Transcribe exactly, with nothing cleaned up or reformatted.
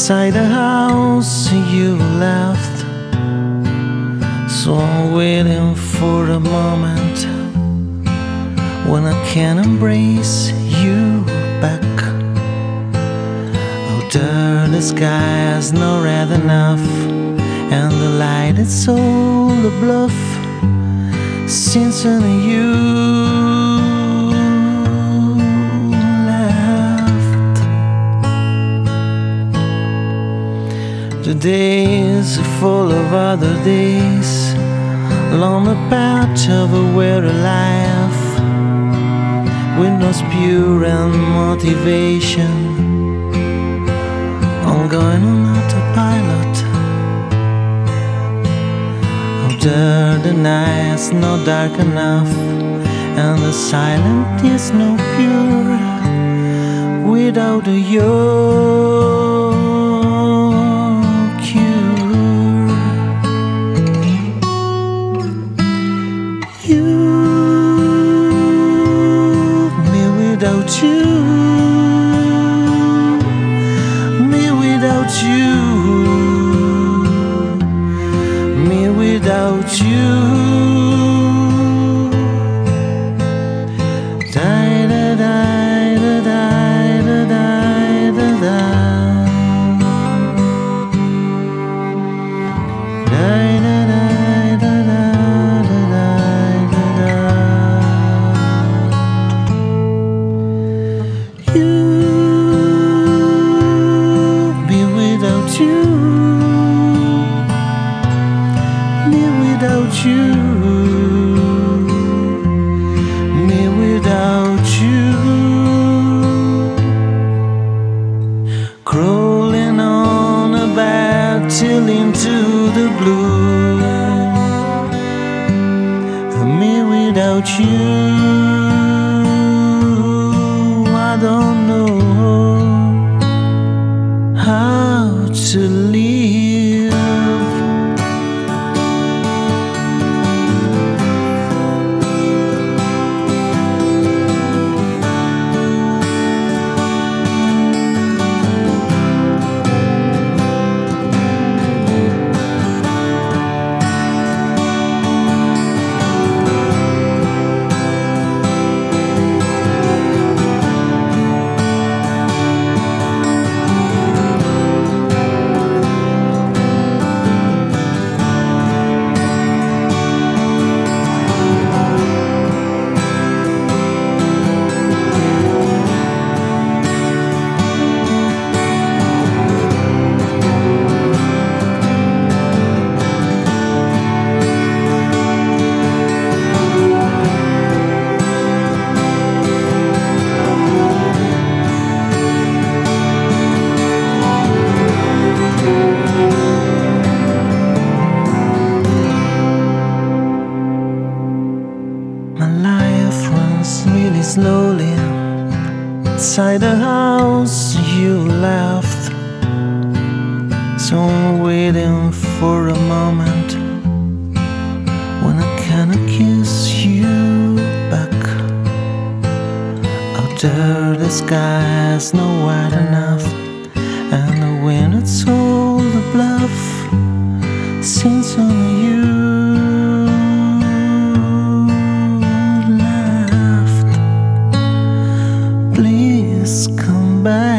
inside the house you left. So I'm waiting for a moment when I can embrace you back. Out there the sky is not red enough, and the light is all a bluff. Since only you left, the days are full of other days, along the path of a weary life, with no pure and motivation. I'm going on autopilot. Out there the night's not dark enough, and the silence is no pure without your cure. You, me without you, me without you, me without you. Da da da da da da da da da. Da da da da da da da da. You, me without you, me without you, me without you. Crawling on a bed till into the blue. Me without you, I don't know how to live. Really slowly inside the house you left. So I'm waiting for a moment when I can kiss you back. Out there the sky is not wide enough, and the wind it's all the bluff. Since only you come back.